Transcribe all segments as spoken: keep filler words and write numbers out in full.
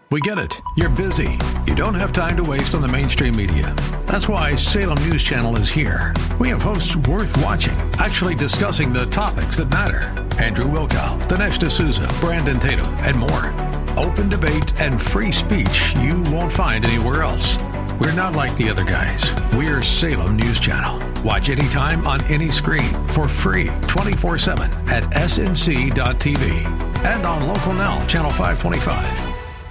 We get it. You're busy. You don't have time to waste on the mainstream media. That's why Salem News Channel is here. We have hosts worth watching, actually discussing the topics that matter. Andrew Wilkow, Dinesh D'Souza, Brandon Tatum, and more. Open debate and free speech you won't find anywhere else. We're not like the other guys. We're Salem News Channel. Watch anytime on any screen for free twenty-four seven at S N C dot T V and on Local Now, Channel five twenty-five.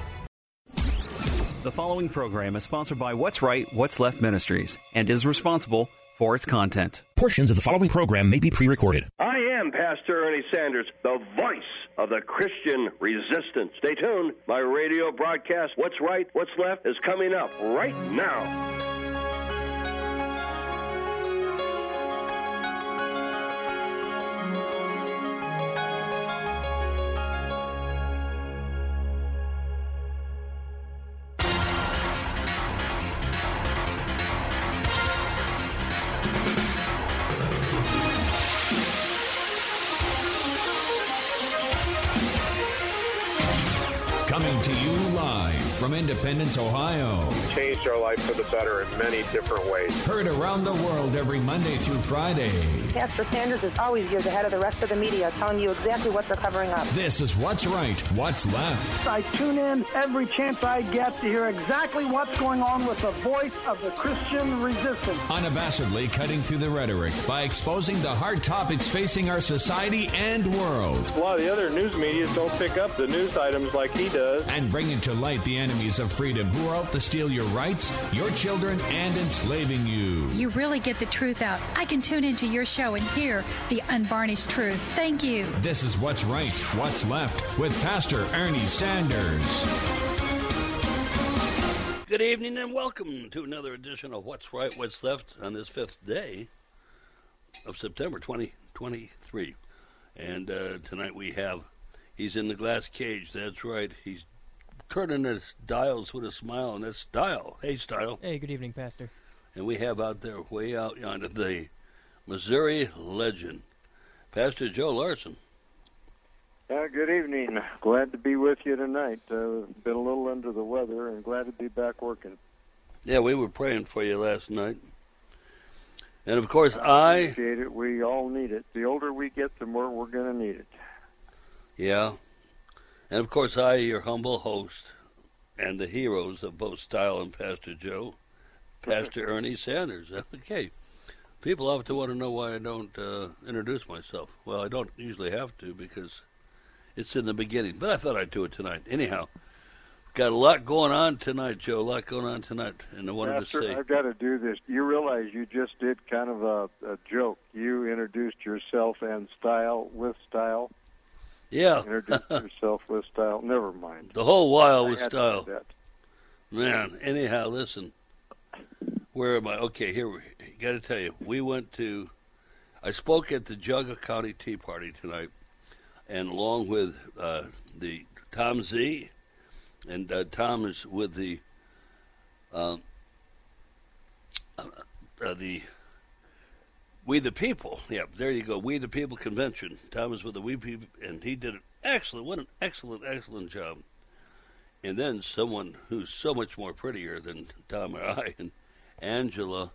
The following program is sponsored by What's Right, What's Left Ministries and is responsible for its content. Portions of the following program may be pre-recorded. I am Pastor Ernie Sanders, the voice of the Christian resistance. Stay tuned. My radio broadcast, What's Right, What's Left, is coming up right now. Coming to you live from Independence, Ohio. Changed our life for the better in many different ways. Heard around the world every Monday through Friday. Pastor Sanders is always years ahead of the rest of the media, telling you exactly what they're covering up. This is What's Right, What's Left. I tune in every chance I get to hear exactly what's going on with the voice of the Christian resistance. Unabashedly cutting through the rhetoric by exposing the hard topics facing our society and world. A lot of the other news media don't pick up the news items like he does. And bringing to light the enemies of freedom who are out to steal your rights, your children, and enslaving you. You really get the truth out. I can tune into your show and hear the unvarnished truth. Thank you. This is What's Right, What's Left with Pastor Ernie Sanders. Good evening and welcome to another edition of What's Right, What's Left on this fifth day of September twenty twenty-three. And uh, tonight we have, he's in the glass cage, that's right. He's turning his dials with a smile, and that's Style. Hey, Style. Hey, good evening, Pastor. And we have out there, way out yonder, the Missouri legend, Pastor Joe Larson. Uh, good evening. Glad to be with you tonight. Uh, been a little under the weather and glad to be back working. Yeah, we were praying for you last night. And, of course, I... I appreciate it. We all need it. The older we get, the more we're going to need it. Yeah. And, of course, I, your humble host, and the heroes of both Style and Pastor Joe, Pastor Ernie Sanders. Okay. People often want to know why I don't uh, introduce myself. Well, I don't usually have to because it's in the beginning. But I thought I'd do it tonight. Anyhow, got a lot going on tonight, Joe. A lot going on tonight. And I wanted Pastor, to say... I've got to do this. You realize you just did kind of a, a joke. You introduced yourself and Style with Style. Yeah. Introduce yourself with Style. Never mind. The whole while I with had Style. to do that. Man, anyhow, listen. Where am I? Okay, here we got to tell you. We went to, I spoke at the Jugga County Tea Party tonight, and along with uh, the Tom Z, and uh, Tom is with the, uh, uh, uh, the We the People. Yeah, there you go. We the People convention. Tom is with the We People, and he did an excellent, what an excellent, excellent job. And then someone who's so much more prettier than Tom or I, and Angela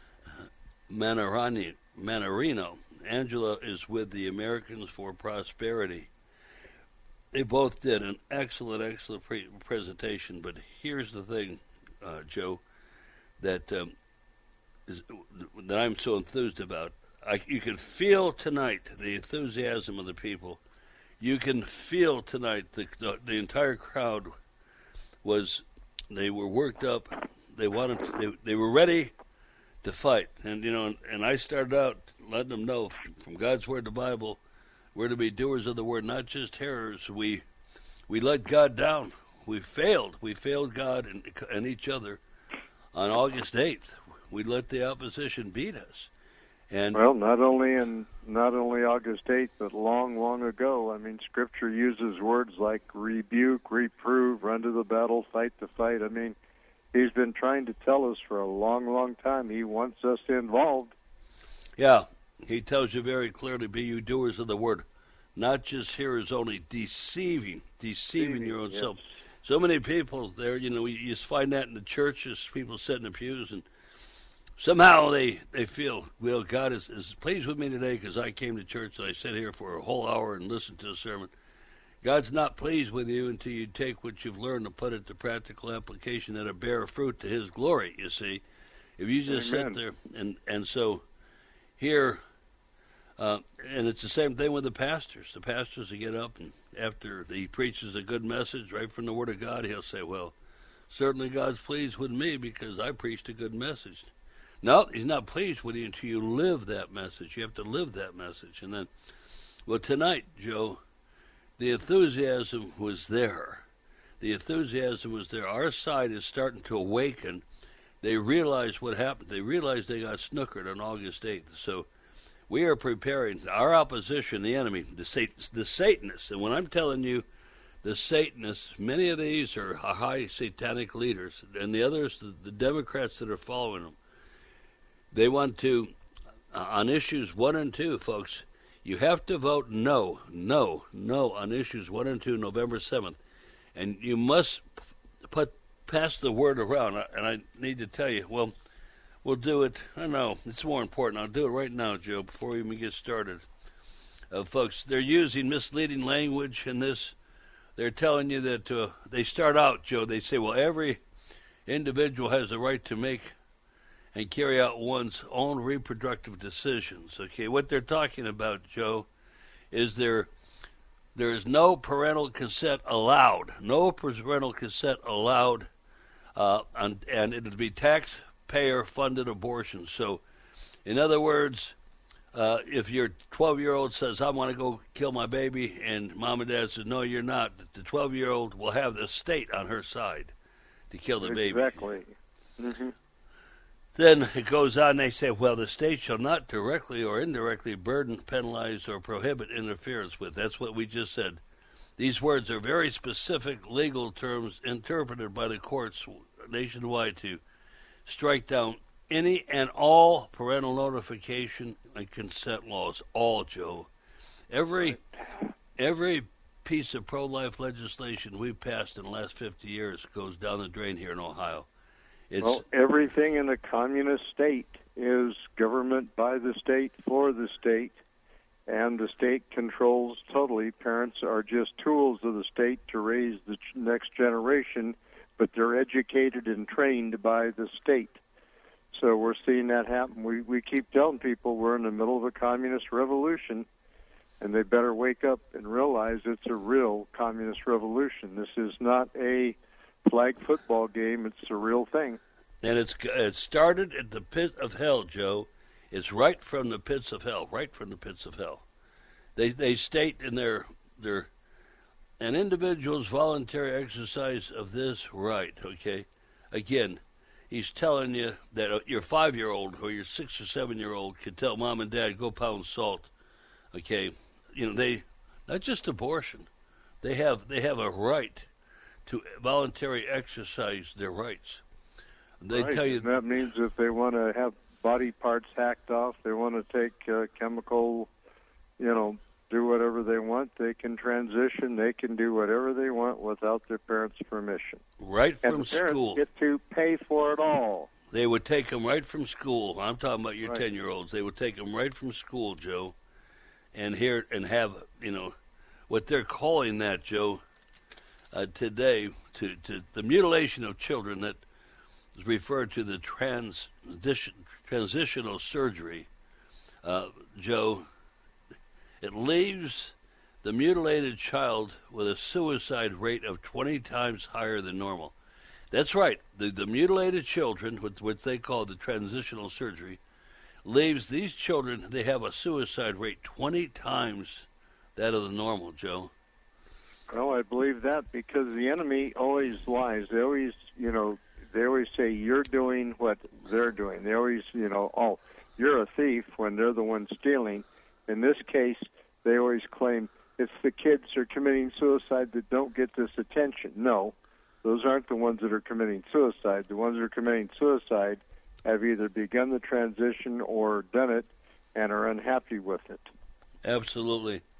Manarani, Manarino. Angela is with the Americans for Prosperity. They both did an excellent, excellent pre- presentation. But here's the thing, uh, Joe, that um, is, that I'm so enthused about. I, you can feel tonight the enthusiasm of the people. You can feel tonight the the, the entire crowd was, they were worked up. They wanted, to, they they were ready to fight. And you know, and, and I started out letting them know from God's Word, the Bible, we're to be doers of the Word, not just hearers. We we let God down. We failed. We failed God and, and each other on August eighth. We let the opposition beat us. And well, not only in not only August eighth, but long, long ago. I mean, Scripture uses words like rebuke, reprove, run to the battle, fight the fight. I mean, He's been trying to tell us for a long, long time. He wants us involved. Yeah, He tells you very clearly, be you doers of the Word, not just hearers only, deceiving, deceiving, deceiving your own yes. self. So many people there, you know, you just find that in the churches, people sit in the pews, and somehow they, they feel, well, God is, is pleased with me today because I came to church and I sat here for a whole hour and listened to a sermon. God's not pleased with you until you take what you've learned and put it to practical application that'll bear fruit to His glory, you see. If you just Amen. sit there, and, and so here, uh, and it's the same thing with the pastors. The pastors that get up, and after he preaches a good message right from the Word of God, he'll say, well, certainly God's pleased with me because I preached a good message. No, He's not pleased with you until you live that message. You have to live that message. And then, well, tonight, Joe, the enthusiasm was there. The enthusiasm was there. Our side is starting to awaken. They realize what happened. They realize they got snookered on August eighth. So we are preparing. Our opposition, the enemy, the, Sat- the Satanists. And when I'm telling you the Satanists, many of these are high satanic leaders. And the others, the, the Democrats that are following them, they want to, uh, on issues one and two, folks, you have to vote no, no, no on issues one and two, November seventh. And you must put pass the word around. And I need to tell you, well, we'll do it. I know, it's more important. I'll do it right now, Joe, before we even get started. Uh, folks, they're using misleading language in this. They're telling you that uh, they start out, Joe, they say, well, every individual has the right to make and carry out one's own reproductive decisions. Okay, what they're talking about, Joe, is there there is no parental consent allowed. No parental consent allowed, uh, and, and it'll be taxpayer-funded abortions. So, in other words, uh, if your twelve-year-old says, I want to go kill my baby, and mom and dad says, no, you're not, the twelve-year-old will have the state on her side to kill the baby. Exactly. Mm-hmm. Then it goes on, they say, well, the state shall not directly or indirectly burden, penalize, or prohibit interference with. That's what we just said. These words are very specific legal terms interpreted by the courts nationwide to strike down any and all parental notification and consent laws. All, Joe. Every, every piece of pro-life legislation we've passed in the last fifty years goes down the drain here in Ohio. It's, well, everything in a communist state is government by the state for the state, and the state controls totally. Parents are just tools of the state to raise the next generation, but they're educated and trained by the state. So we're seeing that happen. We we keep telling people we're in the middle of a communist revolution, and they better wake up and realize it's a real communist revolution. This is not a flag football game. It's a real thing. And it's it started at the pit of hell, Joe. It's right from the pits of hell, right from the pits of hell. They they state in their their an individual's voluntary exercise of this right, okay? Again, he's telling you that your five-year-old or your six or seven-year-old can tell mom and dad, go pound salt, okay? You know, they, not just abortion, they have they have a right to voluntary exercise their rights. They right. tell you that means if they want to have body parts hacked off, they want to take uh, chemical, you know, do whatever they want. They can transition. They can do whatever they want without their parents' permission. Right from and the parents school. Get to pay for it all. They would take them right from school. I'm talking about your right. ten-year-olds. They would take them right from school, Joe, and here and have, you know, what they're calling that, Joe, uh, today, to, to the mutilation of children that is referred to the transition, transitional surgery, uh, Joe. It leaves the mutilated child with a suicide rate of twenty times higher than normal. That's right. The, the mutilated children, what, what they call the transitional surgery, leaves these children, they have a suicide rate twenty times that of the normal, Joe. Well, I believe that because the enemy always lies. They always, you know, they always say you're doing what they're doing. They always, you know, oh, you're a thief when they're the ones stealing. In this case, they always claim it's the kids who are committing suicide that don't get this attention. No, those aren't the ones that are committing suicide. The ones that are committing suicide have either begun the transition or done it and are unhappy with it. Absolutely.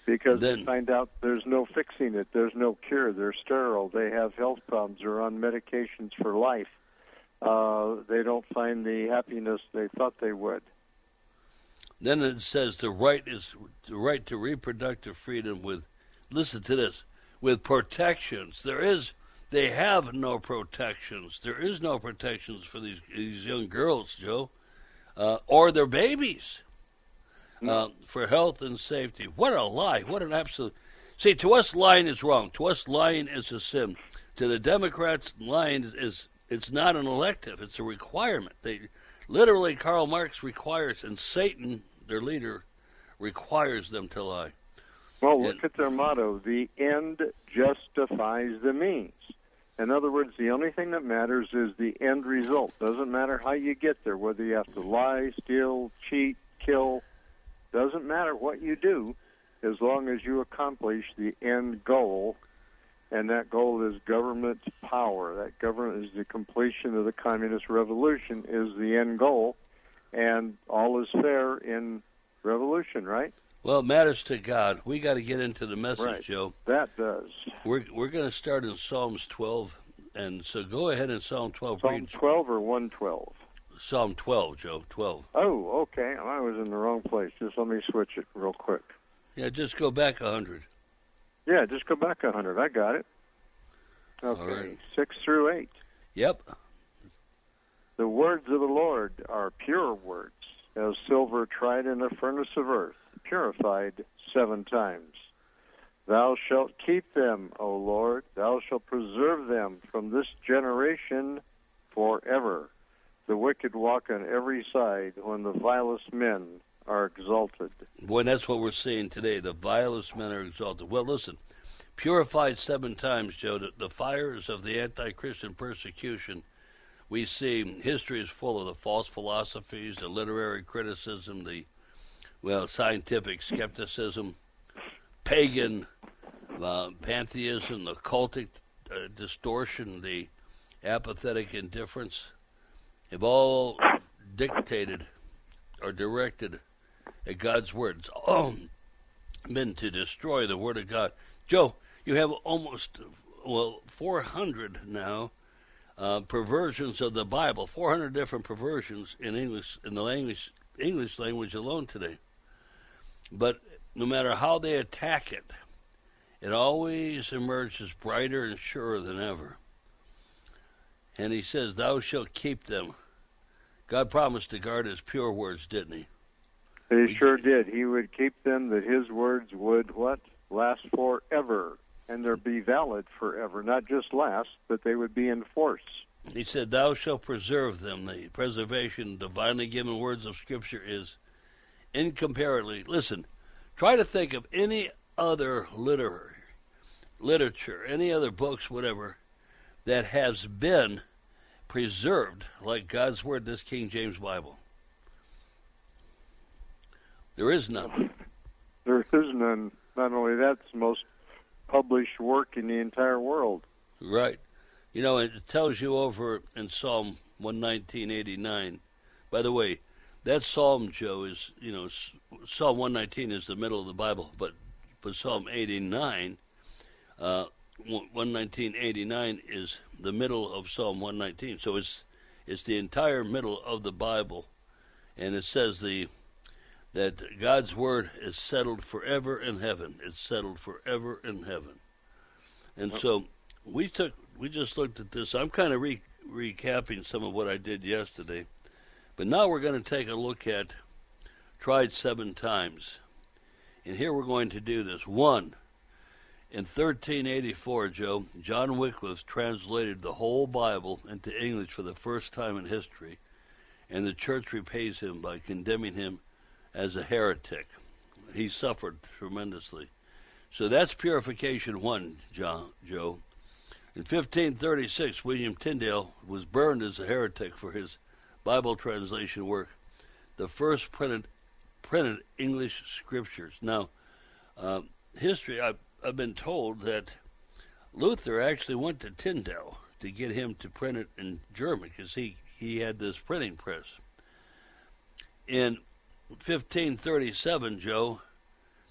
Because then, they find out there's no fixing it. There's no cure. They're sterile. They have health problems. They're on medications for life. Uh, they don't find the happiness they thought they would. Then it says the right is the right to reproductive freedom with, listen to this, with protections. There is, they have no protections. There is no protections for these these young girls, Joe, uh, or their babies. Uh, for health and safety. What a lie. What an absolute... See, to us, lying is wrong. To us, lying is a sin. To the Democrats, lying is, is it's not an elective. It's a requirement. They literally, Karl Marx requires, and Satan, their leader, requires them to lie. Well, look and, at their motto. The end justifies the means. In other words, the only thing that matters is the end result. Doesn't matter how you get there, whether you have to lie, steal, cheat, kill. Doesn't matter what you do, as long as you accomplish the end goal, and that goal is government power. That government is the completion of the communist revolution is the end goal, and all is fair in revolution, right? Well, it matters to God. We got to get into the message, right. Joe. That does. We're we're going to start in Psalms twelve, and so go ahead in Psalm twelve. Psalm read. twelve or one twelve? Psalm twelve, Joe, twelve. Oh, okay. I was in the wrong place. Just let me switch it real quick. Yeah, just go back a hundred. Yeah, just go back a hundred. I got it. Okay, right. six through eight. Yep. The words of the Lord are pure words, as silver tried in a furnace of earth, purified seven times. Thou shalt keep them, O Lord. Thou shalt preserve them from this generation forever. The wicked walk on every side when the vilest men are exalted. Boy, that's what we're seeing today. The vilest men are exalted. Well, listen, purified seven times, Joe. The, the fires of the anti-Christian persecution, we see history is full of the false philosophies, the literary criticism, the, well, scientific skepticism, pagan uh, pantheism, the cultic uh, distortion, the apathetic indifference, have all dictated or directed at God's word. It's all meant to destroy the word of God. Joe, you have almost, well, four hundred now uh, perversions of the Bible, four hundred different perversions in English, in the language, English language alone today. But no matter how they attack it, it always emerges brighter and surer than ever. And he says, thou shalt keep them. God promised to guard his pure words, didn't he? He sure did. He would keep them, that his words would, what? Last forever. And they'd be valid forever. Not just last, but they would be in force. He said, thou shalt preserve them. The preservation, divinely given words of Scripture is incomparably. Listen, try to think of any other literary, literature, any other books, whatever, that has been preserved like God's Word, this King James Bible. There is none. There is none. Not only that, it's the most published work in the entire world. Right. You know, it tells you over in Psalm one nineteen, eighty-nine. By the way, that psalm, Joe, is, you know, Psalm one nineteen is the middle of the Bible, but, but Psalm eighty-nine, uh, one nineteen, eighty-nine is the middle of Psalm one nineteen. So it's it's the entire middle of the Bible. And it says the that God's word is settled forever in heaven. It's settled forever in heaven. And so we took we just looked at this. I'm kind of re- recapping some of what I did yesterday. But now we're going to take a look at tried seven times. And here we're going to do this. One, in thirteen eighty-four, Joe, John Wycliffe translated the whole Bible into English for the first time in history, and the church repays him by condemning him as a heretic. He suffered tremendously. So that's purification one, John, Joe. In fifteen thirty-six, William Tyndale was burned as a heretic for his Bible translation work, the first printed printed English scriptures. Now, uh, history, I've, I've been told that Luther actually went to Tyndale to get him to print it in German because he, he had this printing press. In fifteen thirty-seven, Joe,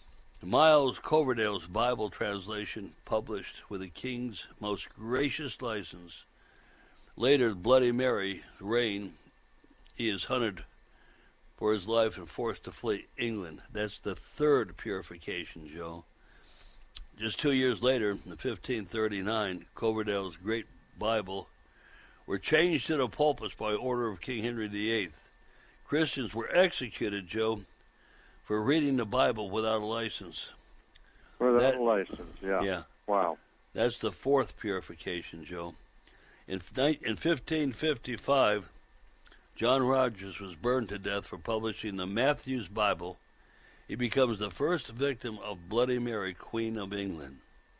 Miles Coverdale's Bible translation, published with the King's most gracious license. Later, Bloody Mary's reign, he is hunted for his life and forced to flee England. That's the third purification, Joe. Just two years later, in fifteen thirty-nine, Coverdale's Great Bible were changed into pulpits by order of King Henry the Eighth. Christians were executed, Joe, for reading the Bible without a license. Without that, a license, yeah. Yeah. Wow. That's the fourth purification, Joe. In, in fifteen fifty-five, John Rogers was burned to death for publishing the Matthew's Bible. He becomes the first victim of Bloody Mary, Queen of England.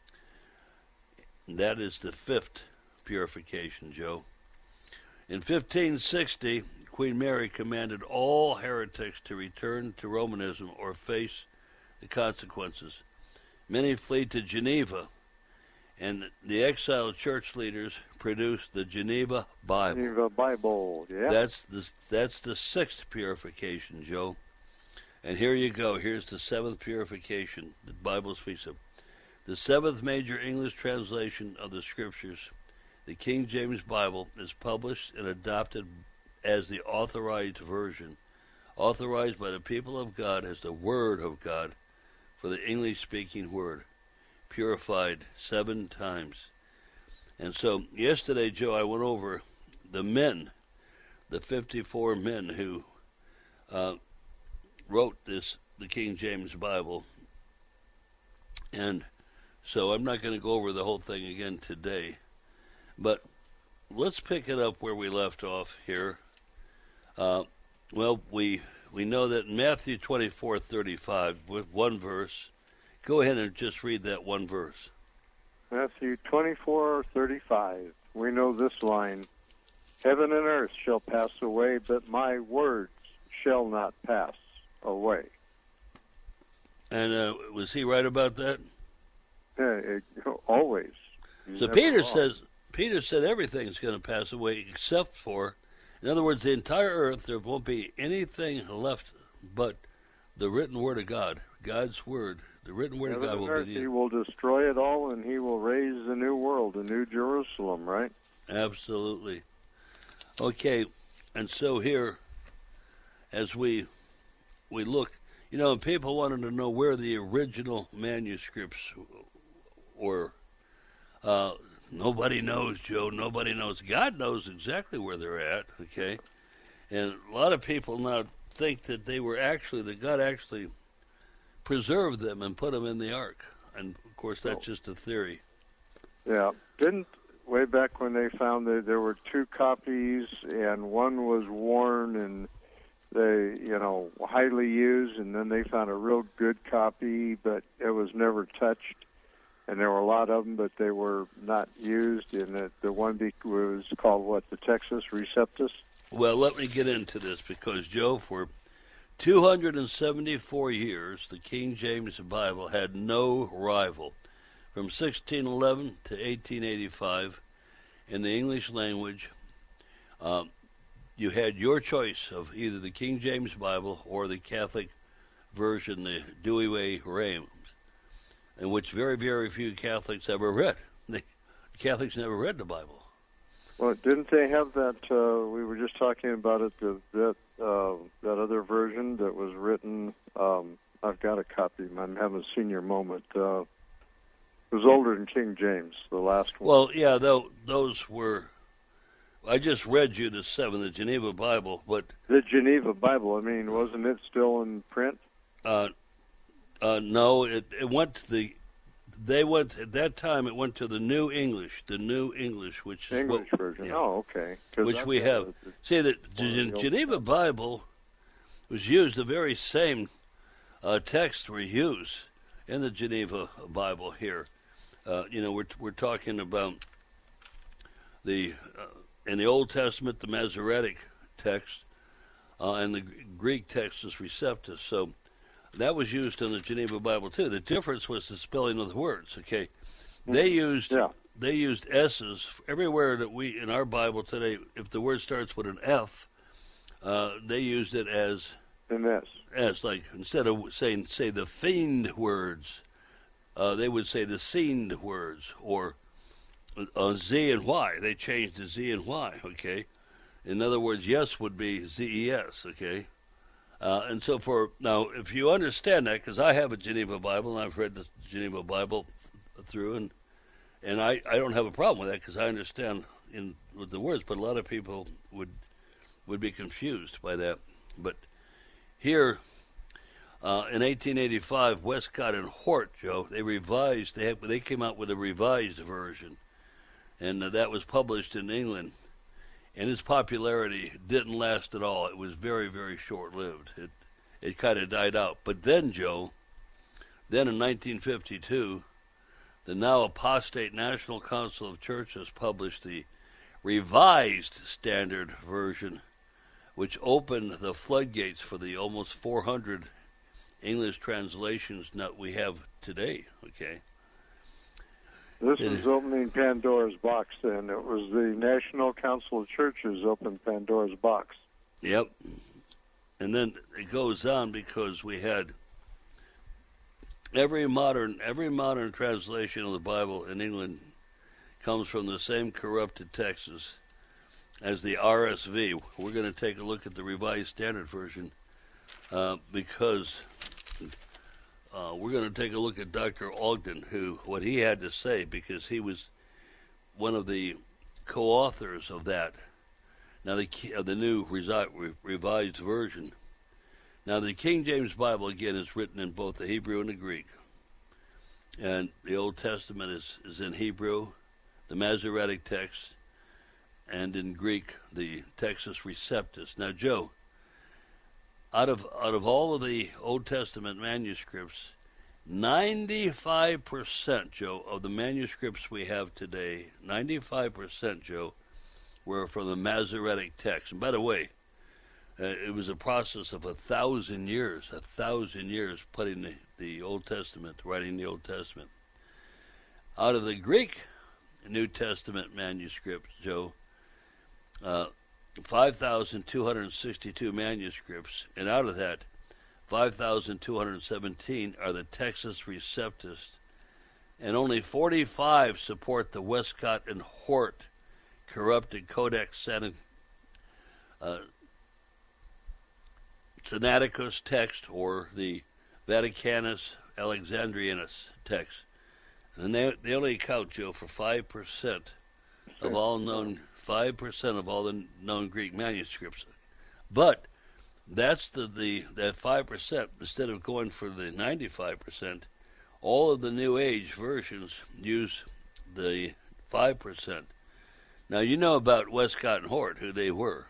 That is the fifth purification, Joe. In fifteen sixty, Queen Mary commanded all heretics to return to Romanism or face the consequences. Many fled to Geneva, and the exiled church leaders produced the Geneva Bible. Geneva Bible, yeah. That's the, that's the sixth purification, Joe. And here you go. Here's the seventh purification the Bible speaks of. The seventh major English translation of the Scriptures, the King James Bible, is published and adopted as the authorized version, authorized by the people of God as the Word of God for the English-speaking word, purified seven times. And so yesterday, Joe, I went over the men, the fifty-four men who uh, wrote this, the King James Bible. And so I'm not going to go over the whole thing again today. But let's pick it up where we left off here. Uh, well, we we know that in Matthew twenty-four thirty-five, with one verse, go ahead and just read that one verse. Matthew twenty-four thirty-five. We know this line: Heaven and earth shall pass away, but my words shall not pass away. And uh, was he right about that? Yeah, it, always. He's so Peter wrong. says Peter said everything's going to pass away except for, in other words, the entire earth. There won't be anything left but the written word of God, God's word. The written word Heaven of God will earth, be. He will destroy it all, and He will raise a new world, a new Jerusalem. Right? Absolutely. Okay, and so here, as we we look, you know, people wanted to know where the original manuscripts were. Uh, nobody knows, Joe. Nobody knows. God knows exactly where they're at. Okay, and a lot of people now think that they were actually that God actually preserved them and put them in the ark. And of course, that's just a theory. Yeah, didn't way back when they found that there were two copies and one was worn and they, you know, highly used, and then they found a real good copy, but it was never touched. And there were a lot of them, but they were not used. And the, the one was called, what, the Textus Receptus? Well, let me get into this because, Joe, for two hundred seventy-four years, the King James Bible had no rival. From sixteen eleven to eighteen eighty-five, in the English language, uh, you had your choice of either the King James Bible or the Catholic version, the Douay-Rheims, in which very, very few Catholics ever read. The Catholics never read the Bible. Well, didn't they have that, uh, we were just talking about it, the, that uh, that other version that was written, um, I've got a copy, I'm having a senior moment, uh, it was older than King James, the last one. Well, yeah, though, those were, I just read you the seven, the Geneva Bible, but... The Geneva Bible, I mean, wasn't it still in print? Uh, uh, no, it, it went to the, they went, at that time, it went to the New English, the New English, which is English what, version, yeah, oh, okay. Which we have. It, See, the G- Geneva Bible was used, the very same uh, texts were used in the Geneva Bible here. Uh, you know, we're we're talking about the uh, in the Old Testament, the Masoretic text, uh, and the Greek Textus Receptus. So that was used in the Geneva Bible too. The difference was the spelling of the words. Okay, they used yeah. they used S's everywhere that we in our Bible today. If the word starts with an F, uh, they used it as An S. S, like instead of saying, say, the fiend words, uh, they would say the seen words, or uh, Z and Y. They changed to Z and Y, okay? In other words, yes would be Z E S, okay? Uh, and so for, now, if you understand that, because I have a Geneva Bible, and I've read the Geneva Bible th- through, and and I, I don't have a problem with that, because I understand in with the words, but a lot of people would would be confused by that. But here, uh, in eighteen eighty-five, Westcott and Hort, Joe, they revised, they, had, they came out with a revised version, and uh, that was published in England. And its popularity didn't last at all. It was very, very short-lived. It it kind of died out. But then, Joe, then in nineteen fifty-two, the now apostate National Council of Churches published the Revised Standard Version, which opened the floodgates for the almost four hundred English translations that we have today, okay? This is opening Pandora's box, then. It was the National Council of Churches opened Pandora's box. Yep. And then it goes on because we had every modern every modern translation of the Bible in England comes from the same corrupted text as, as the R S V. We're going to take a look at the Revised Standard Version uh, because uh, we're going to take a look at Doctor Ogden, who what he had to say, because he was one of the co-authors of that. Now the uh, the new resi- Revised Version. Now the King James Bible again is written in both the Hebrew and the Greek, and the Old Testament is, is in Hebrew, the Masoretic text, and in Greek the Textus Receptus. Now, Joe, out of out of all of the Old Testament manuscripts, ninety-five percent, Joe, of the manuscripts we have today, ninety-five percent, Joe, were from the Masoretic text. And by the way, uh, it was a process of a thousand years, a thousand years putting the, the Old Testament, writing the Old Testament. Out of the Greek New Testament manuscripts, Joe, uh, five thousand two hundred sixty-two manuscripts, and out of that, five thousand two hundred seventeen are the Textus Receptus, and only forty-five support the Westcott and Hort corrupted Codex San, uh, Sinaiticus text, or the Vaticanus Alexandrinus text. And they they only account, Joe, for five percent of all known five percent of all the known Greek manuscripts. But that's the, the that five percent, instead of going for the ninety-five percent, all of the New Age versions use the five percent. Now, you know about Westcott and Hort, who they were.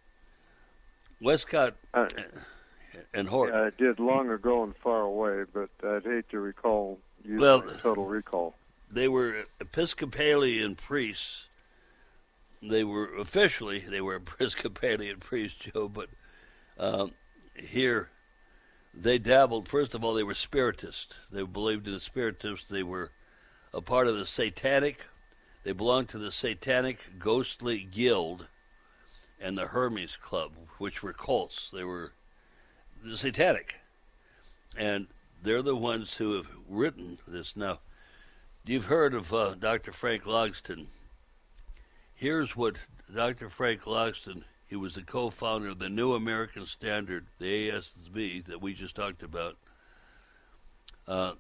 Westcott uh, and Hort. Yeah, I did long ago and far away, but I'd hate to recall using well, total recall. They were Episcopalian priests. They were officially, they were Episcopalian priests, Joe, but um, here they dabbled. First of all, they were Spiritists. They believed in the Spiritists. They were a part of the Satanic. They belonged to the Satanic Ghostly Guild and the Hermes Club, which were cults. They were the Satanic. And they're the ones who have written this. Now, you've heard of uh, Doctor Frank Logston. Here's what Doctor Frank Logston, he was the co-founder of the New American Standard, the A S V, that we just talked about. Uh,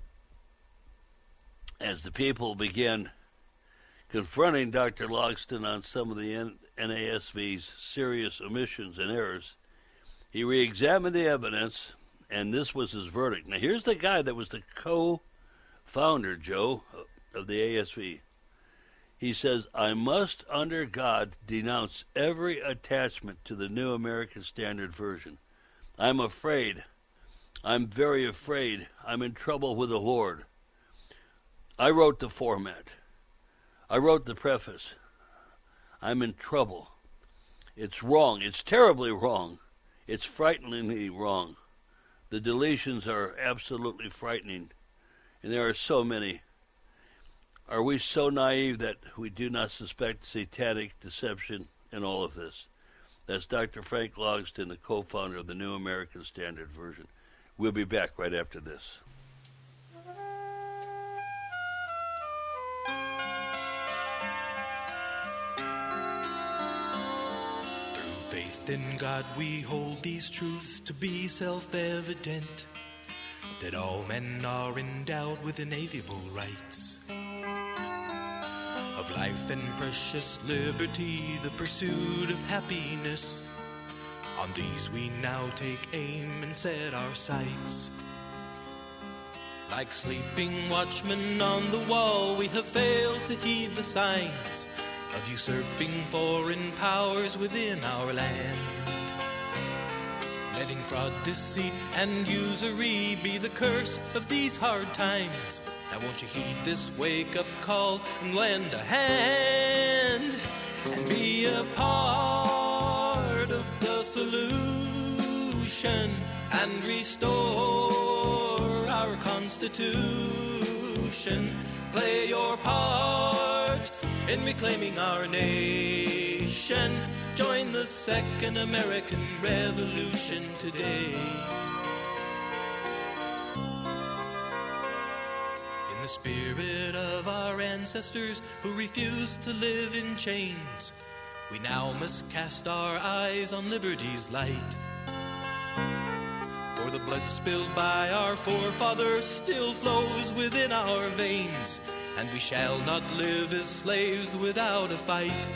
as the people began confronting Doctor Logston on some of the N A S V's serious omissions and errors, he re-examined the evidence, and this was his verdict. Now, here's the guy that was the co-founder, Joe, of the A S V. He says, I must, under God, denounce every attachment to the New American Standard Version. I'm afraid. I'm very afraid. I'm in trouble with the Lord. I wrote the format. I wrote the preface. I'm in trouble. It's wrong. It's terribly wrong. It's frighteningly wrong. The deletions are absolutely frightening, and there are so many. Are we so naive that we do not suspect satanic deception in all of this? That's Doctor Frank Logston, the co-founder of the New American Standard Version. We'll be back right after this. Through faith in God we hold these truths to be self-evident, that all men are endowed with inalienable rights of life and precious liberty, the pursuit of happiness. On these we now take aim and set our sights. Like sleeping watchmen on the wall, we have failed to heed the signs of usurping foreign powers within our land. Letting fraud, deceit, and usury be the curse of these hard times. Now won't you heed this wake-up call and lend a hand and be a part of the solution and restore our Constitution. Play your part in reclaiming our nation. Join the Second American Revolution today. In the spirit of our ancestors who refused to live in chains, we now must cast our eyes on liberty's light. For the blood spilled by our forefathers still flows within our veins, and we shall not live as slaves without a fight.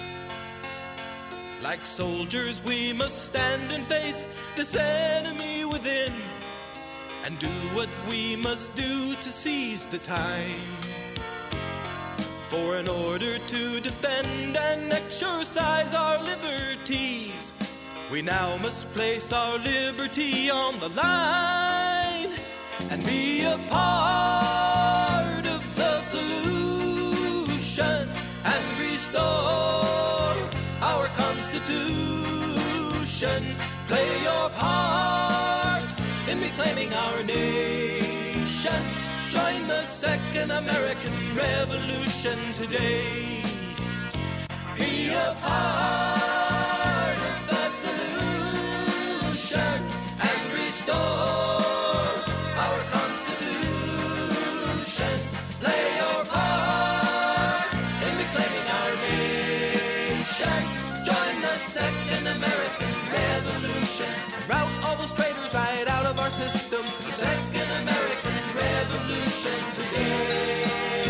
Like soldiers we must stand and face this enemy within, and do what we must do to seize the time. For in order to defend and exercise our liberties, we now must place our liberty on the line and be a part of the solution and restore our Constitution. Play your part in reclaiming our nation. Join the Second American Revolution today. Be a part of the solution and restore our Constitution. Play your part in reclaiming our nation. Join the Second American Revolution. Rout all those traitors right out of our system. The Second American Revolution today.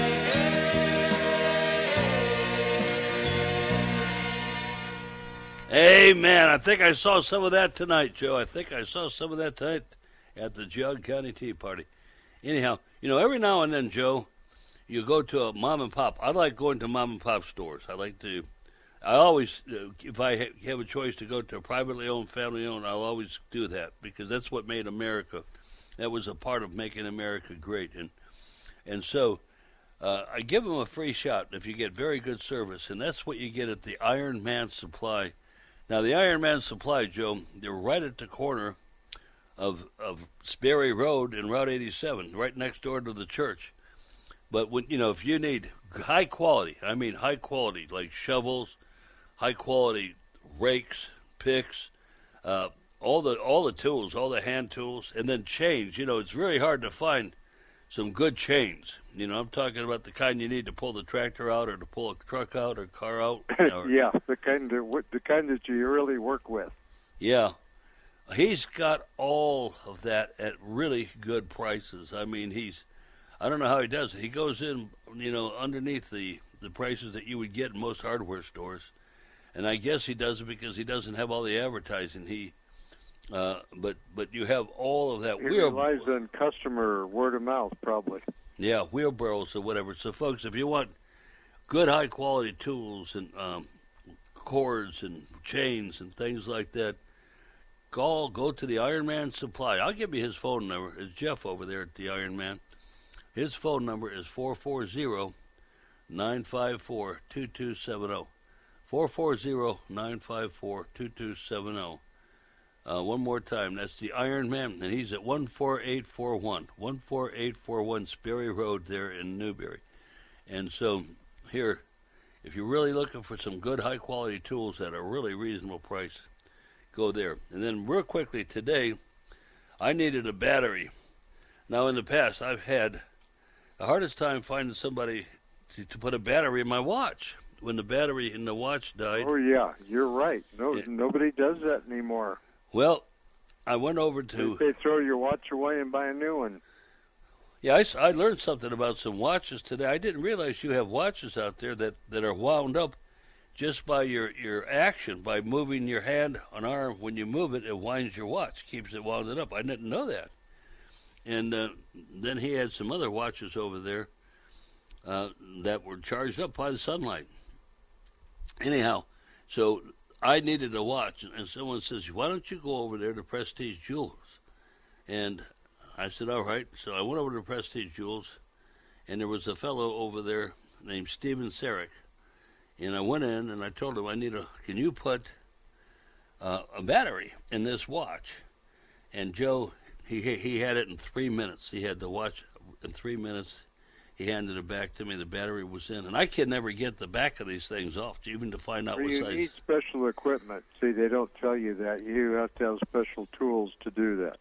Amen. I think I saw some of that tonight, Joe. I think I saw some of that tonight at the Jug County Tea Party. Anyhow, you know, every now and then, Joe, you go to a mom and pop. I like going to mom and pop stores. I like to, I always, uh, if I ha- have a choice to go to a privately owned, family owned, I'll always do that because that's what made America. That was a part of making America great. And and so uh, I give them a free shot if you get very good service. And that's what you get at the Iron Man Supply. Now, the Iron Man Supply, Joe, they're right at the corner of of Sperry Road and Route eighty-seven, right next door to the church. But, when you know, if you need high quality, I mean high quality, like shovels, high quality rakes, picks, uh, all the all the tools, all the hand tools, and then chains. You know, it's very hard to find some good chains. You know, I'm talking about the kind you need to pull the tractor out or to pull a truck out or car out. Or, yeah, the kind that the kind that you really work with. Yeah, he's got all of that at really good prices. I mean, he's I don't know how he does it. He goes in, you know, underneath the the prices that you would get in most hardware stores, and I guess he does it because he doesn't have all the advertising. He Uh, but but you have all of that. It relies on customer word of mouth, probably. Yeah, wheelbarrows or whatever. So, folks, if you want good, high-quality tools and um, cords and chains and things like that, call, go to the Iron Man Supply. I'll give you his phone number. It's Jeff over there at the Iron Man. His phone number is four four zero, nine five four, two two seven zero. four four zero, nine five four, two two seven zero. Uh, one more time, that's the Iron Man, and he's at one four eight four one, one four eight four one Sperry Road there in Newberry. And so here, if you're really looking for some good, high-quality tools at a really reasonable price, go there. And then real quickly, today, I needed a battery. Now, in the past, I've had the hardest time finding somebody to, to put a battery in my watch. When the battery in the watch died. Oh, yeah, you're right. No, it, nobody does that anymore. Well, I went over to... They throw your watch away and buy a new one. Yeah, I, I learned something about some watches today. I didn't realize you have watches out there that, that are wound up just by your, your action, by moving your hand on arm. When you move it, it winds your watch, keeps it wound up. I didn't know that. And uh, then he had some other watches over there uh, that were charged up by the sunlight. Anyhow, so I needed a watch, and someone says, why don't you go over there to Prestige Jewels? And I said, all right. So I went over to Prestige Jewels, and there was a fellow over there named Steven Sarek. And I went in, and I told him, I need a, can you put uh, a battery in this watch? And Joe, he he had it in three minutes. He had the watch in three minutes. He handed it back to me. The battery was in. And I can never get the back of these things off, even to find out well, what you size. You need special equipment. See, they don't tell you that. You have to have special tools to do that.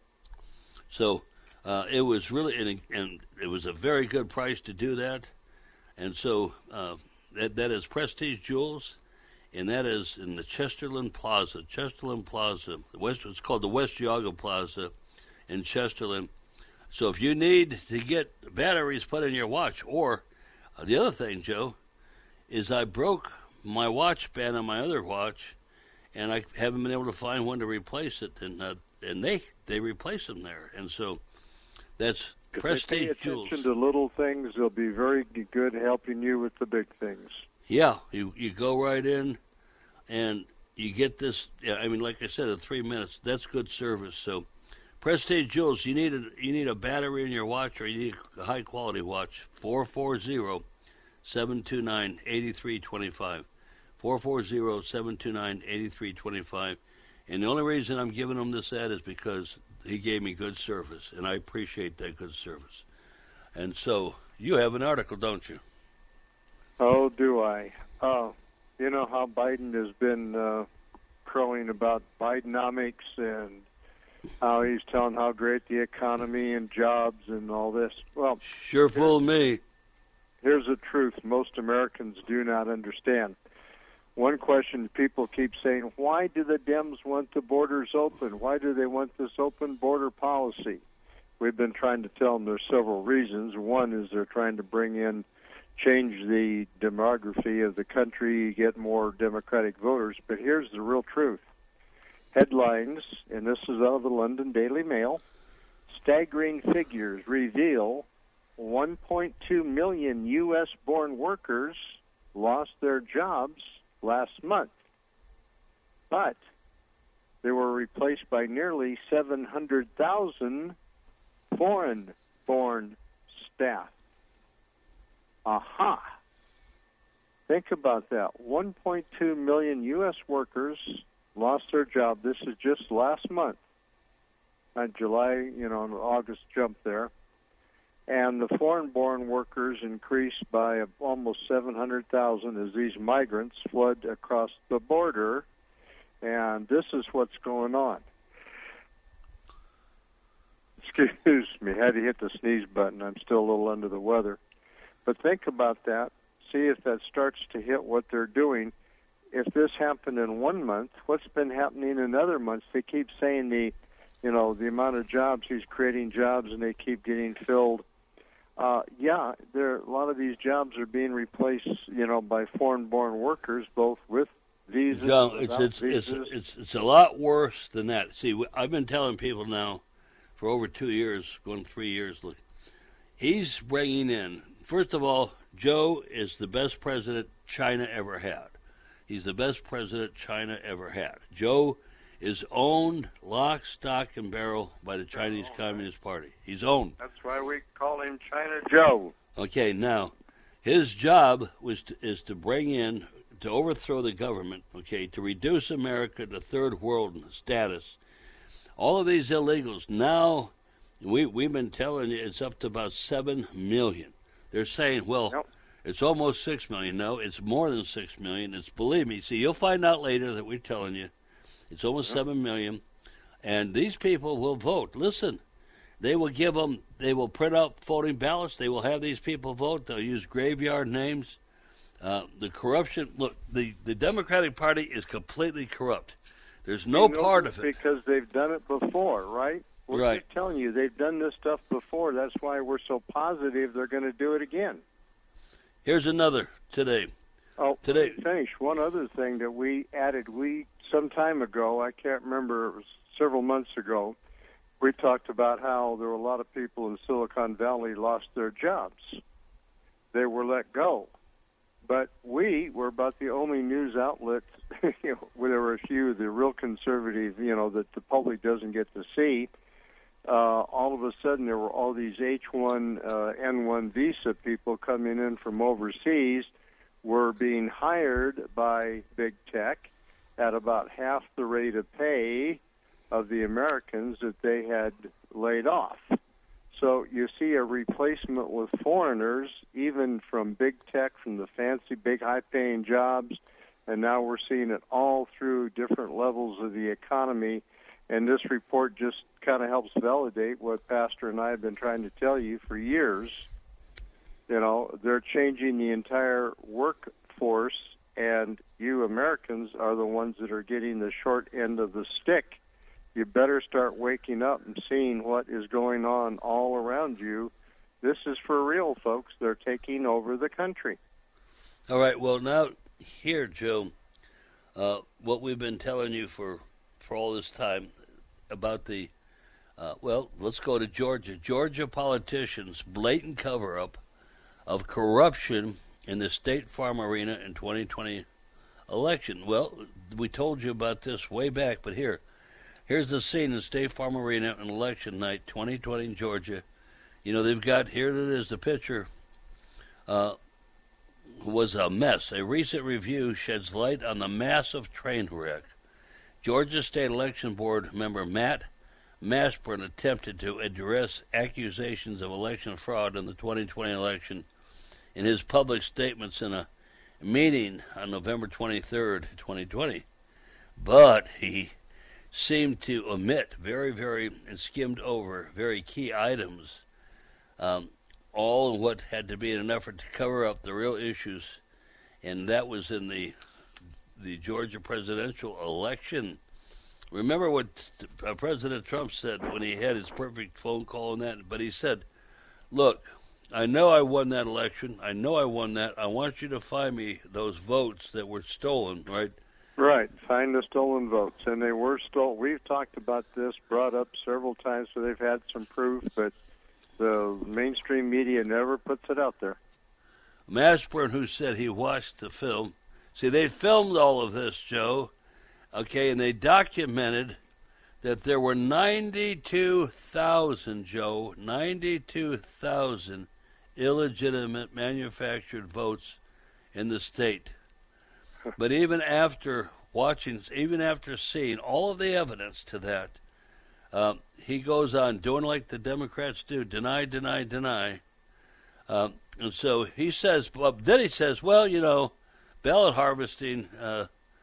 So uh, it was really, and, and it was a very good price to do that. And so uh, that that is Prestige Jewels, and that is in the Chesterland Plaza. Chesterland Plaza. The West, it's called the West Geauga Plaza in Chesterland. So if you need to get batteries put in your watch, or uh, the other thing, Joe, is I broke my watch band on my other watch, and I haven't been able to find one to replace it, and uh, and they they replace them there, and so that's if Prestige they pay Jewels. attention to little things, they'll be very good helping you with the big things. Yeah, you you go right in, and you get this. Yeah, I mean, like I said, in three minutes, that's good service. So. Prestige Jewels, you need a you need a battery in your watch, or you need a high quality watch. four four zero, seven two nine, eight three two five. four four zero, seven two nine, eight three two five. And the only reason I'm giving him this ad is because he gave me good service, and I appreciate that good service. And so you have an article, don't you? Oh, do I? Oh, you know how Biden has been uh, crowing about Bidenomics and how he's telling how great the economy and jobs and all this. Well, sure fooled me. Here's the truth most Americans do not understand. One question people keep saying, why do the Dems want the borders open? Why do they want this open border policy? We've been trying to tell them there's several reasons. One is they're trying to bring in, change the demography of the country, get more Democratic voters. But here's the real truth. Headlines, and this is out of the London Daily Mail, staggering figures reveal one point two million U S-born workers lost their jobs last month, but they were replaced by nearly seven hundred thousand foreign-born staff. Aha! Think about that. one point two million U S workers lost their job. This is just last month. Uh, July, you know, August jump there. And the foreign-born workers increased by almost seven hundred thousand as these migrants flood across the border. And this is what's going on. Excuse me, I had to hit the sneeze button. I'm still a little under the weather. But think about that. See if that starts to hit what they're doing. If this happened in one month, what's been happening in other months? They keep saying the, you know, the amount of jobs, he's creating jobs, and they keep getting filled. Uh, yeah, there a lot of these jobs are being replaced, you know, by foreign-born workers, both with visas. No, it's it's, visas. it's it's it's a lot worse than that. See, I've been telling people now for over two years, going three years. Look, he's bringing in. First of all, Joe is the best president China ever had. He's the best president China ever had. Joe is owned lock, stock, and barrel by the Chinese Communist Party. He's owned. That's why we call him China Joe. Okay, now, his job was to, is to bring in, to overthrow the government, okay, to reduce America to third world status. All of these illegals, now, we, we've been telling you it's up to about seven million. They're saying, well, Yep. It's almost six million. No, it's more than six million. It's, believe me. See, you'll find out later that we're telling you. It's almost seven million. And these people will vote. Listen, they will give them, they will print out voting ballots. They will have these people vote. They'll use graveyard names. Uh, the corruption, look, the, the Democratic Party is completely corrupt. There's no you know, part of it. Because they've done it before, right? We're right. just telling you, they've done this stuff before. That's why we're so positive they're going to do it again. Here's another today. Oh, today. Finish. One other thing that we added, we some time ago, I can't remember, it was several months ago, we talked about how there were a lot of people in Silicon Valley lost their jobs. They were let go. But we were about the only news outlet, you know, where there were a few, the real conservative, you know, that the public doesn't get to see. Uh, all of a sudden, there were all these H one N one visa people coming in from overseas, were being hired by big tech at about half the rate of pay of the Americans that they had laid off. So you see a replacement with foreigners, even from big tech, from the fancy, big, high-paying jobs, and now we're seeing it all through different levels of the economy. And this report just kind of helps validate what Pastor and I have been trying to tell you for years. You know, they're changing the entire workforce, and you Americans are the ones that are getting the short end of the stick. You better start waking up and seeing what is going on all around you. This is for real, folks. They're taking over the country. All right. Well, now, here, Joe, uh, what we've been telling you for, for all this time about the, uh, well, let's go to Georgia. Georgia politicians' blatant cover-up of corruption in the State Farm Arena in twenty twenty election. Well, we told you about this way back, but here, here's the scene in State Farm Arena on election night, twenty twenty in Georgia. You know, they've got, here it is, the picture, uh, was a mess. A recent review sheds light on the massive train wreck. Georgia State Election Board member Matt Mashburn attempted to address accusations of election fraud in the twenty twenty election in his public statements in a meeting on November twenty-third, twenty twenty. But he seemed to omit very, very, and skimmed over very key items, um, all in what had to be in an effort to cover up the real issues, and that was in the the Georgia presidential election. Remember what uh, President Trump said when he had his perfect phone call and that, but he said, look, I know I won that election. I know I won that. I want you to find me those votes that were stolen, right? Right, find the stolen votes. And they were stolen. We've talked about this, brought up several times, so they've had some proof, but the mainstream media never puts it out there. Mashburn, who said he watched the film, see, they filmed all of this, Joe, okay, and they documented that there were ninety-two thousand, Joe, ninety-two thousand illegitimate manufactured votes in the state. But even after watching, even after seeing all of the evidence to that, um, he goes on doing like the Democrats do, deny, deny, deny. Um, and so he says, well, then he says, well, you know, ballot harvesting uh,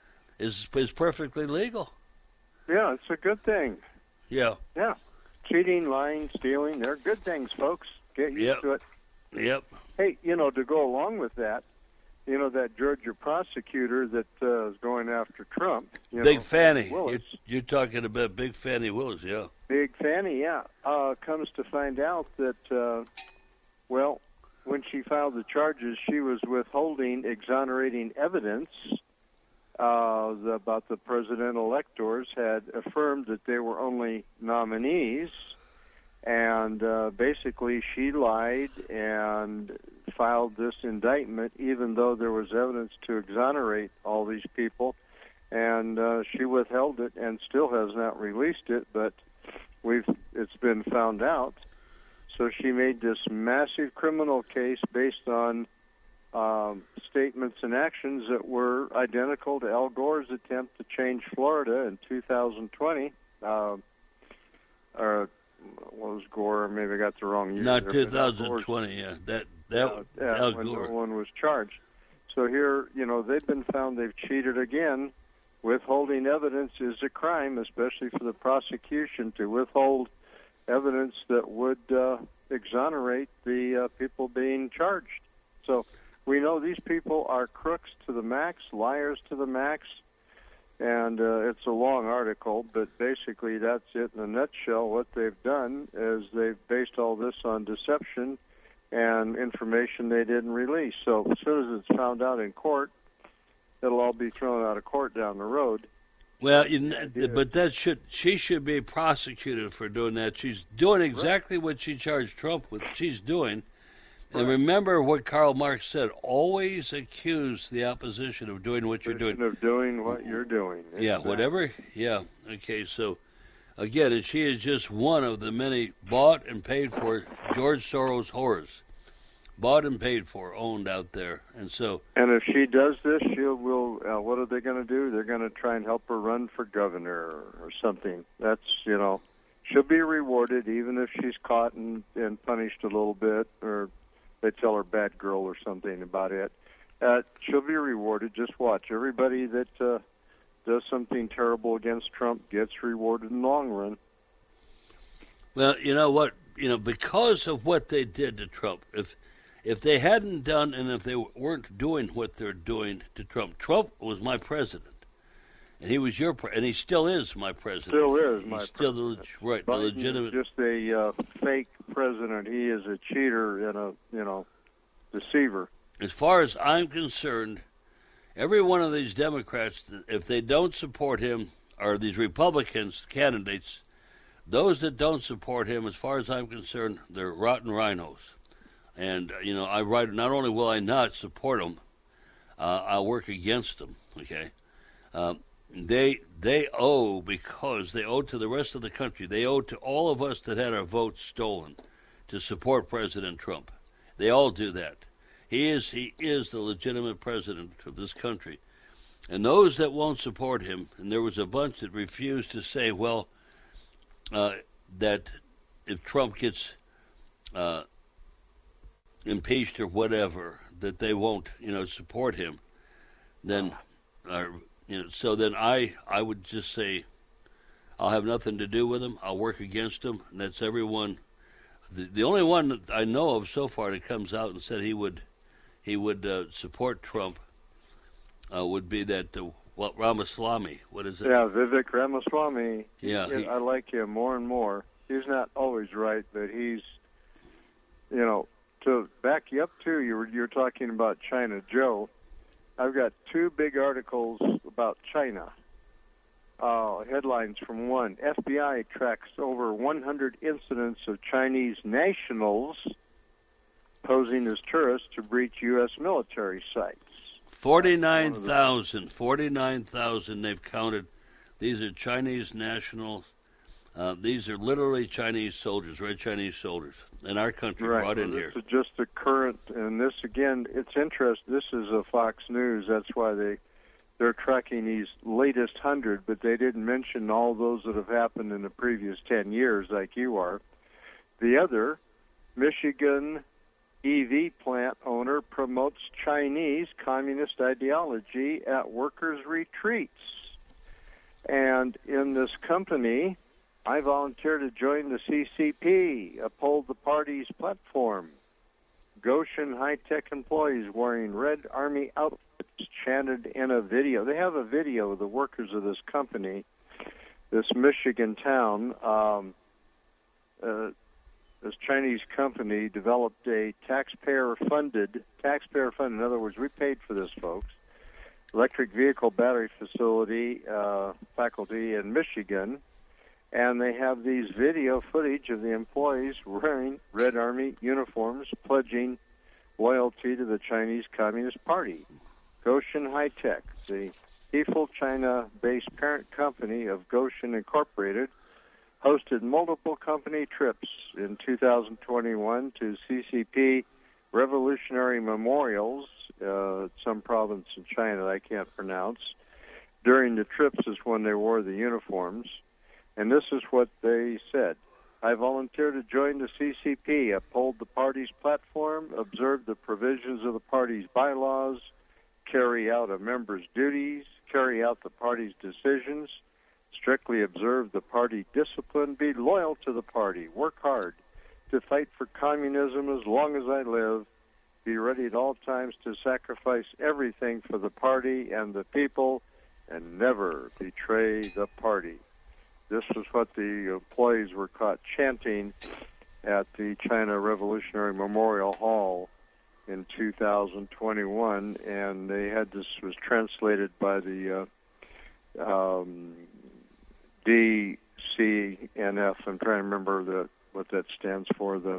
is is perfectly legal. Yeah, it's a good thing. Yeah. Yeah. Cheating, lying, stealing, they're good things, folks. Get used yep. to it. Yep. Hey, you know, to go along with that, you know, that Georgia prosecutor that uh, is going after Trump. You Big know, Fanny. Willis, you're, you're talking about Big Fanny Willis, yeah. Big Fanny, yeah. Uh, comes to find out that, uh, well, when she filed the charges, she was withholding exonerating evidence uh, about the president electors, had affirmed that they were only nominees, and uh, basically she lied and filed this indictment even though there was evidence to exonerate all these people, and uh, she withheld it and still has not released it, but we've it's been found out. So she made this massive criminal case based on um, statements and actions that were identical to Al Gore's attempt to change Florida in two thousand twenty. Uh, or what was Gore? Maybe I got the wrong year. Not two thousand twenty, yeah. That That, uh, Al when Gore. no one was charged. So here, you know, they've been found they've cheated again. Withholding evidence is a crime, especially for the prosecution to withhold evidence that would uh, exonerate the uh, people being charged. So we know these people are crooks to the max, liars to the max, and uh, it's a long article, but basically that's it in a nutshell. What they've done is they've based all this on deception and information they didn't release. So as soon as it's found out in court, it'll all be thrown out of court down the road. Well, you know, but that should she should be prosecuted for doing that. She's doing exactly right. what she charged Trump with. She's doing. Right. And remember what Karl Marx said: always accuse the opposition of doing what you're doing. Of doing what you're doing. Yeah, exactly. Whatever. Yeah. Okay. So, again, and she is just one of the many bought and paid for George Soros whores. Bought and paid for, owned out there, and so. And if she does this, she will. Uh, what are they going to do? They're going to try and help her run for governor or, or something. That's you know, she'll be rewarded even if she's caught and, and punished a little bit, or they tell her bad girl or something about it. Uh, she'll be rewarded. Just watch. Everybody that uh, does something terrible against Trump gets rewarded in the long run. Well, you know what? You know, because of what they did to Trump, if. If they hadn't done, and if they weren't doing what they're doing to Trump, Trump was my president, and he was your, pre- and he still is my president. Still is He's my still president. The, right, Biden the legitimate. Is just a uh, fake president. He is a cheater and a you know deceiver. As far as I'm concerned, every one of these Democrats, if they don't support him, or these Republicans candidates, those that don't support him, as far as I'm concerned, they're rotten rhinos. And, you know, I write, not only will I not support them, uh, I'll work against them, okay? Uh, they they owe, because they owe to the rest of the country, they owe to all of us that had our votes stolen to support President Trump. They all do that. He is he is the legitimate president of this country. And those that won't support him, and there was a bunch that refused to say, well, uh, that if Trump gets... Uh, impeached or whatever, that they won't, you know, support him, then, uh, you know, so then I, I would just say, I'll have nothing to do with him. I'll work against him, and that's everyone. The, the only one that I know of so far that comes out and said he would, he would uh, support Trump, uh, would be that uh, what Ramaswamy. What is it? Yeah, Vivek Ramaswamy. Yeah, he, I like him more and more. He's not always right, but he's, you know. To back you up, too, you were, you're talking about China. Joe, I've got two big articles about China. Uh, headlines from one. F B I tracks over one hundred incidents of Chinese nationals posing as tourists to breach U S military sites. forty-nine thousand. forty-nine thousand they've counted. These are Chinese nationals. Uh, these are literally Chinese soldiers, red Chinese soldiers, in our country, right. brought well, in this here. This is just the current, and this, again, it's interesting. This is a Fox News. That's why they, they're tracking these latest hundred, but they didn't mention all those that have happened in the previous ten years like you are. The other, Michigan E V plant owner promotes Chinese communist ideology at workers' retreats. And in this company... I volunteer to join the C C P, uphold the party's platform. Goshen high-tech employees wearing Red Army outfits chanted in a video. They have a video of the workers of this company, this Michigan town. Um, uh, this Chinese company developed a taxpayer-funded, taxpayer-funded, in other words, we paid for this, folks, electric vehicle battery facility, uh, faculty in Michigan. And they have these video footage of the employees wearing Red Army uniforms, pledging loyalty to the Chinese Communist Party. Goshen High Tech, the Hefel China-based parent company of Goshen Incorporated, hosted multiple company trips in two thousand twenty-one to C C P Revolutionary Memorials, uh, some province in China that I can't pronounce. During the trips is when they wore the uniforms. And this is what they said. I volunteer to join the C C P, uphold the party's platform, observe the provisions of the party's bylaws, carry out a member's duties, carry out the party's decisions, strictly observe the party discipline, be loyal to the party, work hard to fight for communism as long as I live, be ready at all times to sacrifice everything for the party and the people, and never betray the party. This was what the employees were caught chanting at the China Revolutionary Memorial Hall in two thousand twenty-one, and they had this was translated by the uh, um, D C N F. I'm trying to remember the what that stands for. The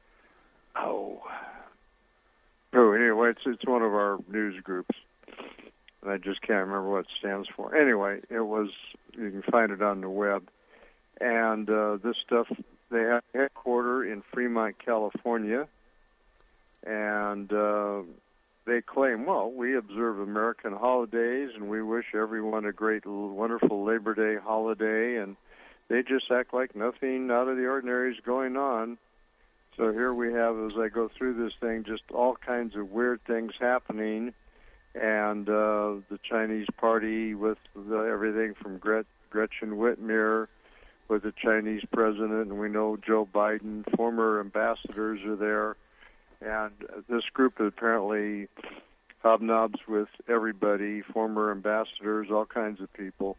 oh, oh, anyway, it's it's one of our news groups, and I just can't remember what it stands for. Anyway, it was. You can find it on the web, and uh, this stuff they have a headquarters in Fremont, California, and uh, they claim, well, we observe American holidays, and we wish everyone a great, wonderful Labor Day holiday, and they just act like nothing out of the ordinary is going on. So here we have, as I go through this thing, just all kinds of weird things happening, and uh, the Chinese party with the, everything from Gret, Gretchen Whitmer with the Chinese president, and we know Joe Biden, former ambassadors are there, and this group apparently hobnobs with everybody, former ambassadors, all kinds of people.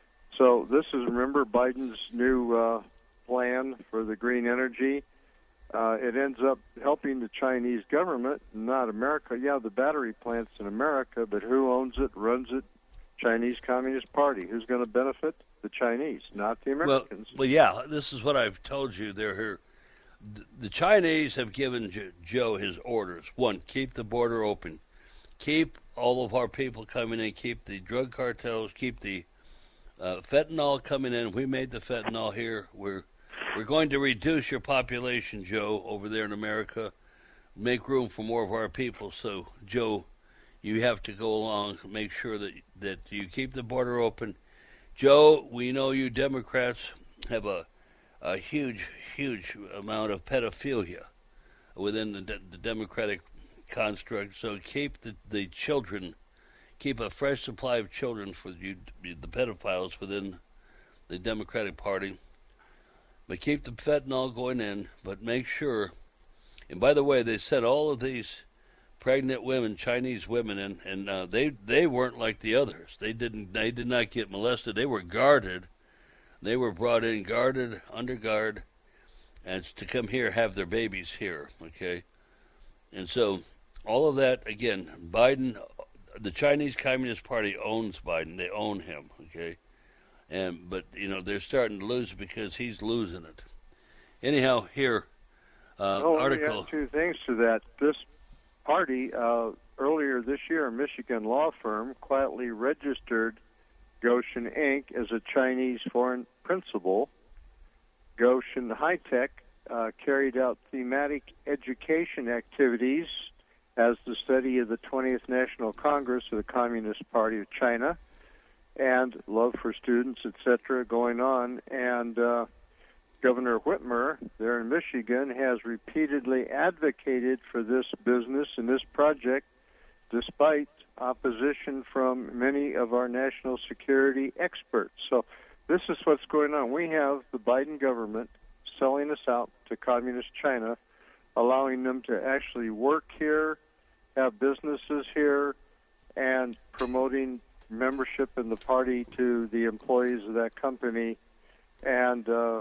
So this is, remember, Biden's new uh, plan for the green energy. Uh, it ends up helping the Chinese government, not America. Yeah, the battery plant's in America, but who owns it, runs it? Chinese Communist Party. Who's going to benefit? The Chinese, not the Americans. Well, well, yeah, this is what I've told you. They're here. The Chinese have given Joe his orders. One, keep the border open. Keep all of our people coming in. Keep the drug cartels. Keep the uh, fentanyl coming in. We made the fentanyl here. We're We're going to reduce your population, Joe, over there in America, make room for more of our people. So, Joe, you have to go along, make sure that that you keep the border open. Joe, we know you Democrats have a, a huge, huge amount of pedophilia within the, de- the Democratic construct. So keep the, the children, keep a fresh supply of children for you, the pedophiles within the Democratic Party. But keep the fentanyl going in, but make sure, and by the way, they sent all of these pregnant women, Chinese women, in, and uh, they they weren't like the others. They didn't they did not get molested. They were guarded. They were brought in guarded, under guard, and to come here, have their babies here, okay? And so all of that, again, Biden, the Chinese Communist Party owns Biden. They own him, okay? And but you know they're starting to lose because he's losing it. Anyhow, here uh, oh, article. We have two things to that. This party uh, earlier this year, a Michigan law firm quietly registered Goshen Incorporated as a Chinese foreign principal. Goshen High Tech uh, carried out thematic education activities as the study of the twentieth National Congress of the Communist Party of China, and love for students, et cetera, going on. And uh, Governor Whitmer there in Michigan has repeatedly advocated for this business and this project despite opposition from many of our national security experts. So this is what's going on. We have the Biden government selling us out to communist China, allowing them to actually work here, have businesses here, and promoting membership in the party to the employees of that company. And uh,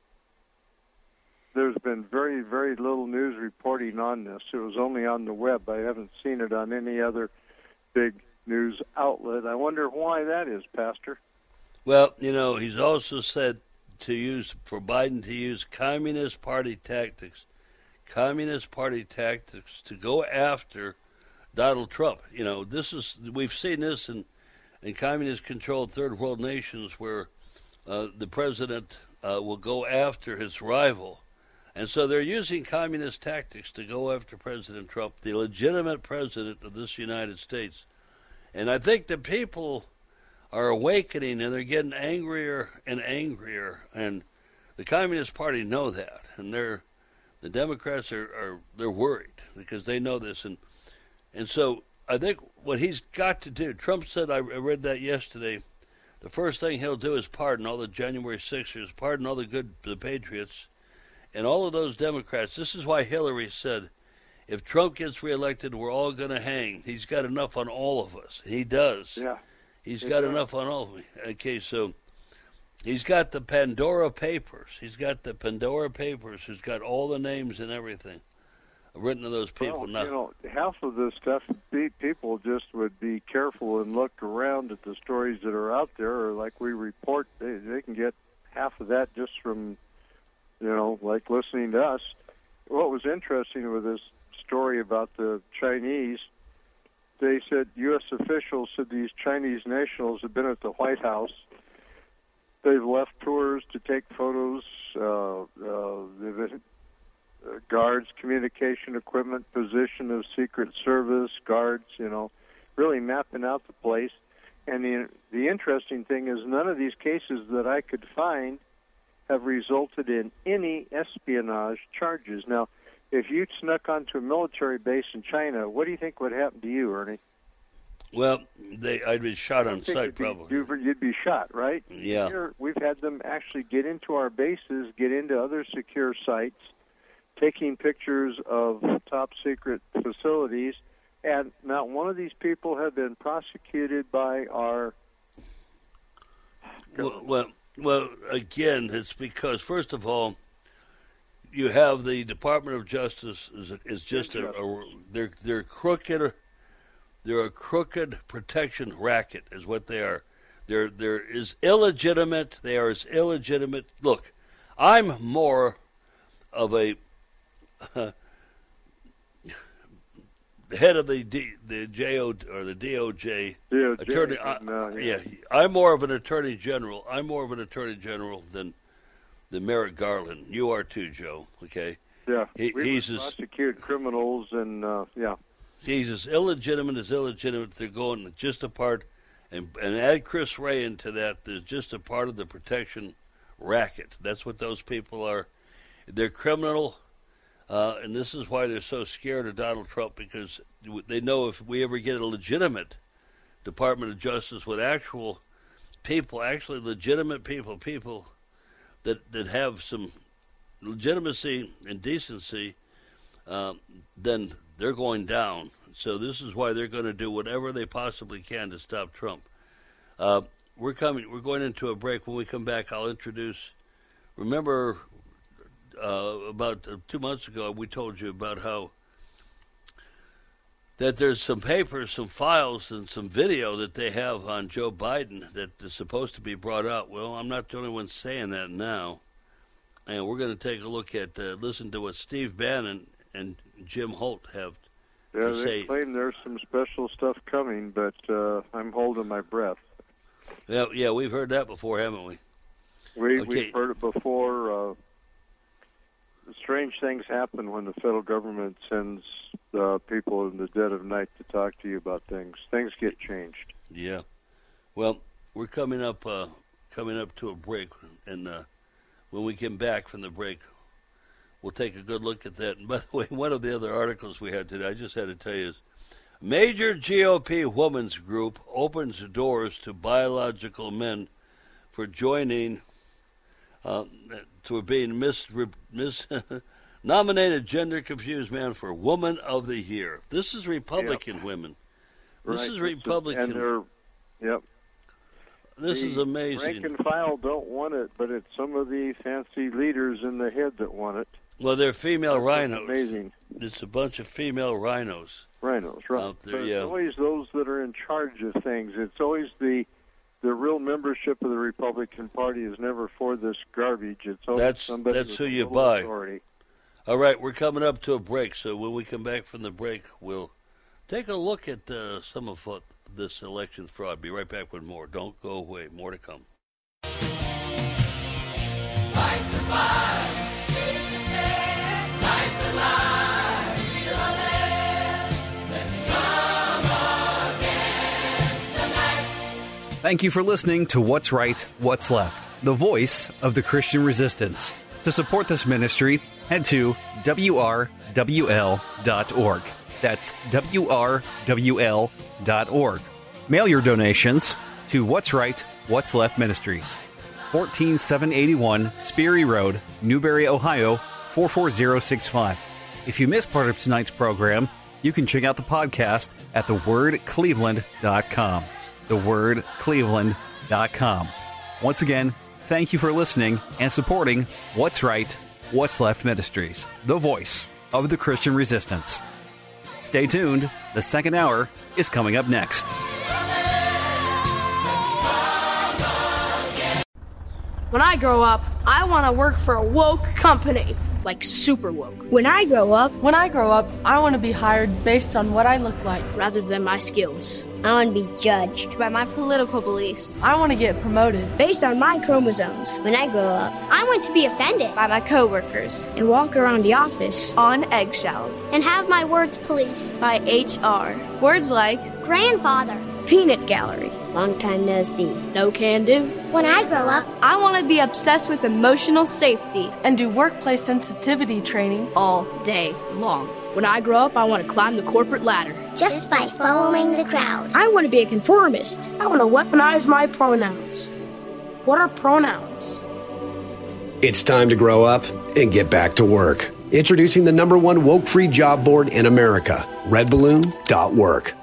there's been very, very little news reporting on this. It was only on the web. I haven't seen it on any other big news outlet. I wonder why that is, Pastor. Well, you know, he's also said to use, for Biden to use Communist Party tactics, Communist Party tactics to go after Donald Trump. You know, this is, we've seen this in in communist-controlled third world nations where uh, the president uh, will go after his rival. And so they're using communist tactics to go after President Trump, the legitimate president of this United States. And I think the people are awakening, and they're getting angrier and angrier. And the Communist Party know that, and they're the Democrats are, are they're worried because they know this, and and so I think what he's got to do. Trump said, I read that yesterday. The first thing he'll do is pardon all the January sixers, pardon all the good the patriots, and all of those Democrats. This is why Hillary said, if Trump gets reelected, we're all going to hang. He's got enough on all of us. He does. Yeah. He's got yeah. enough on all of me. Okay, so he's got the Pandora Papers. He's got the Pandora Papers. He's got all the names and everything written to those people. Well, now, you know, half of this stuff, people just would be careful and look around at the stories that are out there, or like we report, they, they can get half of that just from, you know, like listening to us. What was interesting with this story about the Chinese, they said U S officials said these Chinese nationals have been at the White House. They've left tours to take photos. Uh, uh, they've been, uh, guards, communication equipment, position of Secret Service, guards, you know, really mapping out the place. And the, the interesting thing is none of these cases that I could find have resulted in any espionage charges. Now, if you snuck onto a military base in China, what do you think would happen to you, Ernie? Well, they, I'd be shot on sight, you'd be, probably. You'd be shot, right? Yeah. Here, we've had them actually get into our bases, get into other secure sites, taking pictures of top-secret facilities, and not one of these people have been prosecuted by our Well, well, well, again, it's because, first of all, you have the Department of Justice is, is just a, a they're they're crooked they're a crooked protection racket is what they are. They're they're as illegitimate. They are as illegitimate. Look, I'm more of a uh, head of the D, the J O or the D O J D O J attorney. I, no, yeah. yeah, I'm more of an attorney general. I'm more of an attorney general than. The Merrick Garland. You are too, Joe. Okay. Yeah. He, we he's would as, prosecute criminals, and uh, yeah. He's as illegitimate as illegitimate. They're going just a part, and and add Chris Wray into that. They're just a part of the protection racket. That's what those people are. They're criminal, uh, and this is why they're so scared of Donald Trump, because they know if we ever get a legitimate Department of Justice with actual people, actually legitimate people, people. That, that have some legitimacy and decency, um, then they're going down. So this is why they're going to do whatever they possibly can to stop Trump. Uh, we're coming. We're going into a break. When we come back, I'll introduce. Remember, uh, about uh, two months ago, we told you about how that there's some papers, some files, and some video that they have on Joe Biden that is supposed to be brought out. Well, I'm not the only one saying that now. And we're going to take a look at, uh, listen to what Steve Bannon and Jim Holt have yeah, to they say. claim there's some special stuff coming, but uh, I'm holding my breath. Yeah, yeah, we've heard that before, haven't we? we okay. We've heard it before. Uh, strange things happen when the federal government sends uh, people in the dead of night to talk to you about things. Things get changed. Yeah. Well, we're coming up uh, coming up to a break, and uh, when we come back from the break, we'll take a good look at that. And by the way, one of the other articles we had today, I just had to tell you, is major G O P women's group opens doors to biological men for joining uh, to being mis, mis nominated gender-confused man for Woman of the Year. This is Republican yep. women. This right. is Republican. And they're, yep. This the is amazing. Rank and file don't want it, but it's some of the fancy leaders in the head that want it. Well, they're female That's rhinos. Amazing. It's a bunch of female rhinos. Rhinos, right. Out there, but yeah. It's always those that are in charge of things. It's always the the real membership of the Republican Party is never for this garbage. It's always That's somebody that's with who a you little buy. authority. All right, we're coming up to a break, so when we come back from the break, we'll take a look at uh, some of what this election fraud. Be right back with more. Don't go away. More to come. Fight the fight. Fight the lie. Feel the land. Let's come against the night. Thank you for listening to What's Right, What's Left. the voice of the Christian resistance. To support this ministry, head to W R W L dot org. That's W R W L dot org. Mail your donations to What's Right, What's Left Ministries, one four seven eight one Sperry Road, Newberry, Ohio, four four zero six five. If you missed part of tonight's program, you can check out the podcast at the word cleveland dot com. the word cleveland dot com. Once again, thank you for listening and supporting What's Right, What's Left Ministries, the voice of the Christian resistance. Stay tuned. The second hour is coming up next. When I grow up, I want to work for a woke company, like super woke. When I grow up, When I grow up, I want to be hired based on what I look like, rather than my skills. I want to be judged by my political beliefs. I want to get promoted based on my chromosomes. When I grow up, I want to be offended by my coworkers and walk around the office on eggshells and have my words policed by H R. Words like grandfather, peanut gallery, long time no see, no can do. When I grow up, I want to be obsessed with emotional safety and do workplace sensitivity training all day long. When I grow up, I want to climb the corporate ladder. Just by following the crowd. I want to be a conformist. I want to weaponize my pronouns. What are pronouns? It's time to grow up and get back to work. Introducing the number one woke-free job board in America, red balloon dot work.